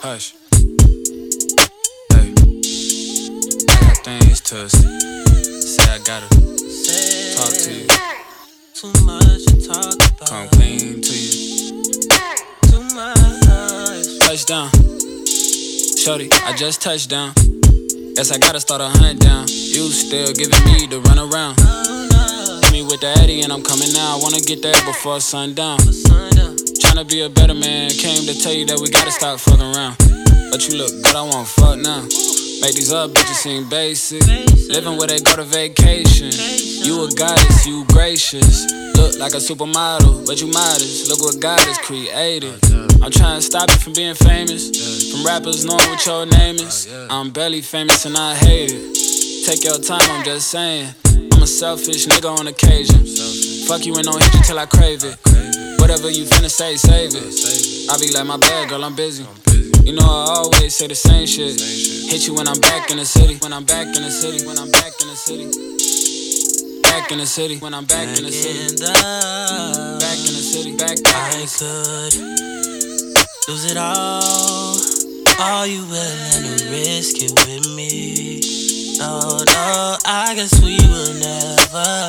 Hush. Hey, I got things to say. I gotta talk to you. Too much to talk about. Come clean to you. Too much. Touchdown. Shorty, I just touched down. Guess I gotta start a hunt down. You still giving me the run around. Hit me with the Addy and I'm coming now. I wanna get there before sundown. Tryna be a better man. Came to tell you that we gotta stop fucking around. But you look good, I wanna fuck now. Make these up bitches seem basic. Living where they go to vacation. You a goddess, you gracious. Look like a supermodel, but you modest. Look what God has created. I'm trying to stop you from being famous. From rappers knowing what your name is. I'm barely famous and I hate it. Take your time, I'm just saying. I'm a selfish nigga on occasion. Fuck you and don't hit you till I crave it. Whatever you finna say, save it. I be like, my bad, girl, I'm busy. You know I always say the same shit. Hit you when I'm back in the city. When I'm back in the city. When I'm back in the city. Back in the city. When I'm back in the city. Back in the city. Back in the city. I could lose it all. Are you willing to risk it with me? No, I guess we will never.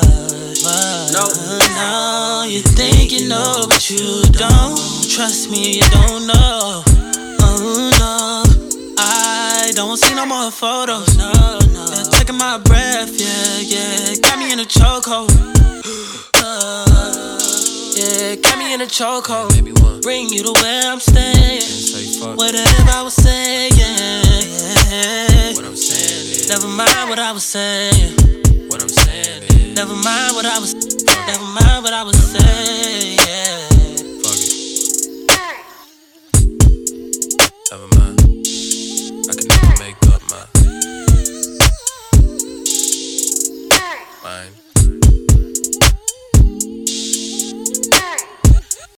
No, you think you know, but you don't. Trust me, you don't know. Oh no, I don't see no more photos. No, yeah, taking my breath, yeah, got me in a chokehold. Yeah, got me in a chokehold. Bring you to where I'm staying. Whatever I was saying, yeah. What I'm saying is, never mind what I was saying. what I'm saying is, Never mind what I was saying, yeah.